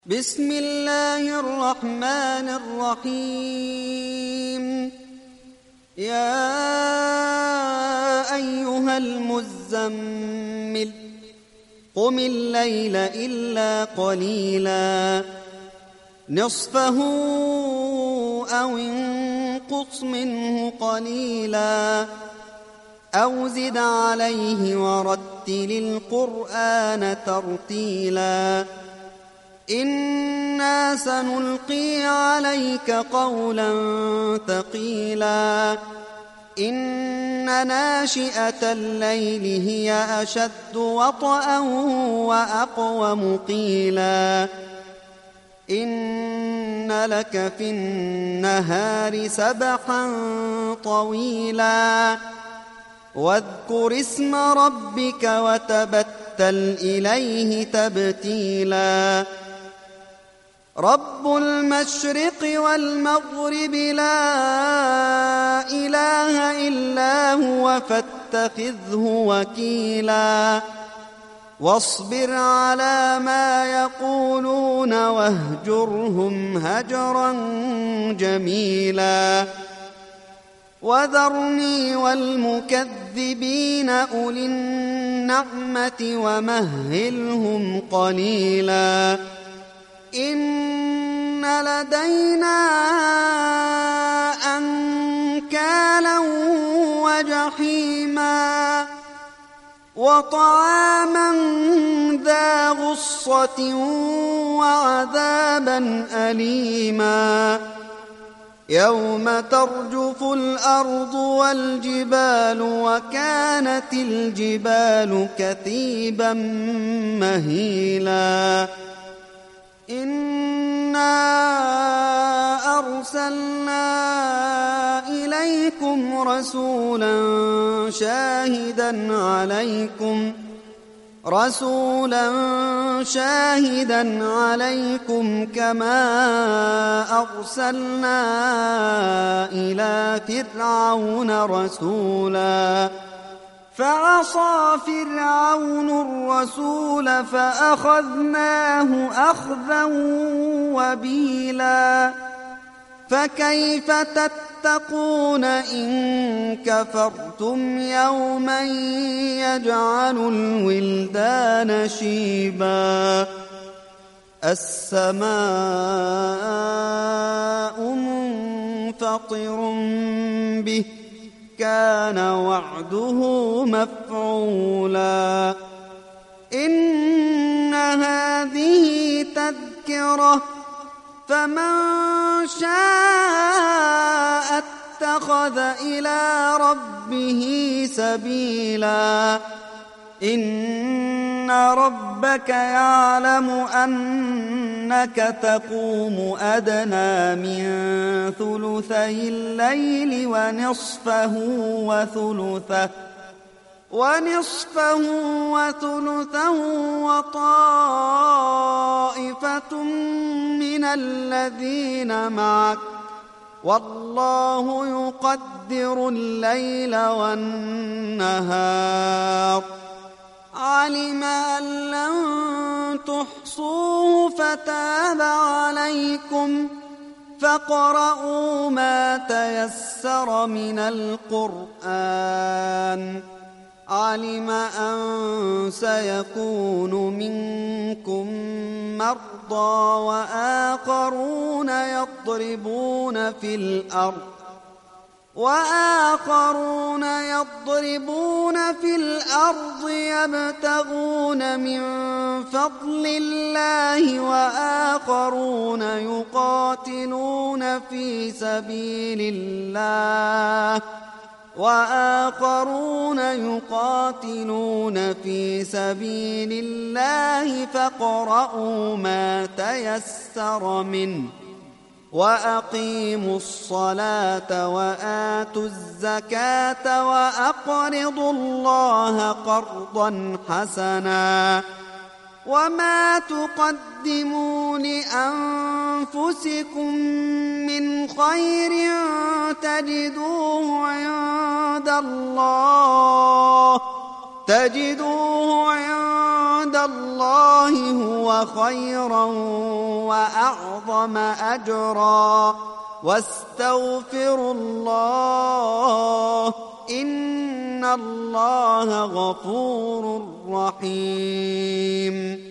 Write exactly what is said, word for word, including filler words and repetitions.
بسم الله الرحمن الرحيم. يا أيها المزمل قم الليل إلا قليلا نصفه أو انقص منه قليلا أو زد عليه ورتل القرآن ترتيلا إنا سنلقي عليك قولا ثقيلا إن ناشئة الليل هي أشد وطئا وأقوم قيلا إن لك في النهار سبحا طويلا واذكر اسم ربك وتبتل إليه تبتيلا رب المشرق والمغرب لا إله إلا هو فاتخذه وكيلا واصبر على ما يقولون واهجرهم هجرا جميلا وذرني والمكذبين أولي النعمة ومهلهم قليلا إن لدينا أنكالا وجحيما وطعاما ذا غصة وعذابا أليما يوم ترجف الأرض والجبال وكانت الجبال كثيبا مهيلا إنا أرسلنا إليكم رسولا شاهدا عليكم رسولا شاهدا عليكم كما أرسلنا إلى فرعون رسولا فعصى فرعون الرسول فأخذناه أخذا وبيلا فكيف تتقون إن كفرتم يوما يجعل الولدان شيبا السماء منفطر به كان وعده مفعولا إن هذه تذكرة فمن شاء اتخذ إلى ربه سبيلا إن ربك يعلم أنك تقوم أدنى من ثلثي الليل ونصفه وثلثه ونصفه وثلثه وطائفة من الذين معك والله يقدر الليل والنهار علم أن لن تحصوه فتاب عليكم فاقرؤوا ما تيسر من القرآن علم أن سيكون منكم مرضى وآخرون يضربون في الأرض وآخرون يضربون في الأرض يبتغون من فضل الله وآخرون يقاتلون في سبيل الله وآخرون يقاتلون في سبيل الله فاقرؤوا ما تيسر منه وأقيموا الصلاة وآتوا الزكاة وأقرضوا الله قرضا حسنا وما تقدموا لأنفسكم من خير تجدوه عند الله تجدوه عند الله هو خيرا وأعظم أجرا واستغفروا الله إن الله غفور رحيم